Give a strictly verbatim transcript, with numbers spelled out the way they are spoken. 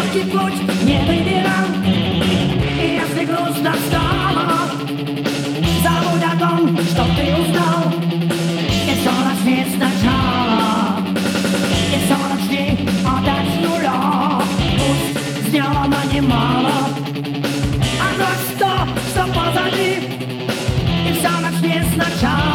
Легкий путь не выбирал, и если грустно стало, забудь о том, что ты узнал, и все начни сначала, и все начни опять с нуля. Пусть сделано немало, а то что, что позади, и все начни сначала.